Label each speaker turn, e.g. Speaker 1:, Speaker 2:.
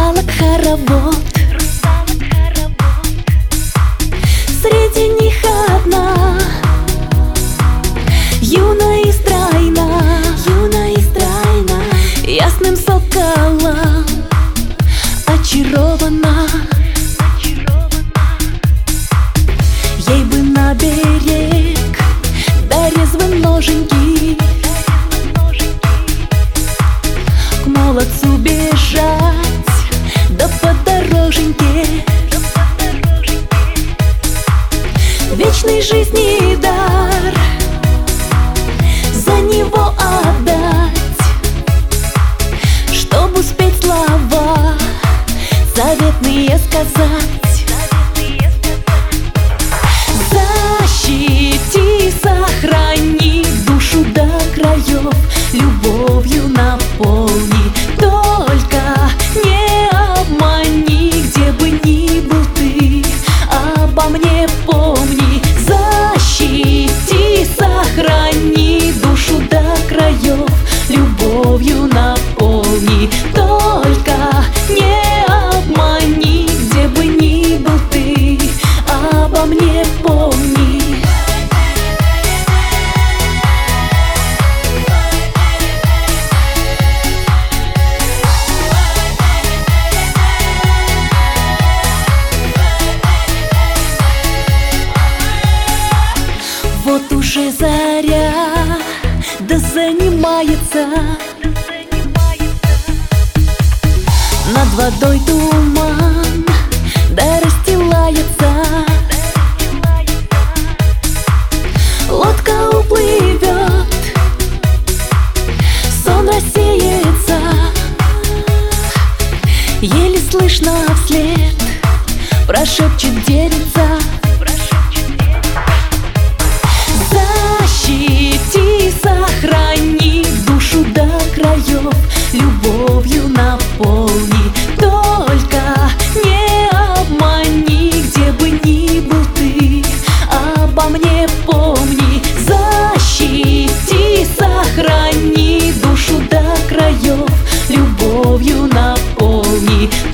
Speaker 1: русалок хоровод. Среди них одна, юная и стройна, ясным соколом очарована. Ей бы на берег, да резвы ноженьки, к молодцу бежать, да по дороженьке. Вечной жизни дар за него отдать, чтоб успеть слова заветные сказать. Защити, сохрани душу до краев, любовью наполни, только не обмани, где бы ни был ты, обо мне помни. Защити, сохрани душу до краев, любовью наполни, только не обмани, где бы ни был ты, обо мне помни. Вот уже заря, да занимается, над водой туман, да расстилается. Лодка уплывет, сон рассеется, еле слышно вслед прошепчет деревца. Защити, сохрани душу до краев, любовью наполни, только не обмани, где бы ни был ты, обо мне помни. Защити, сохрани душу до краев, любовью наполни,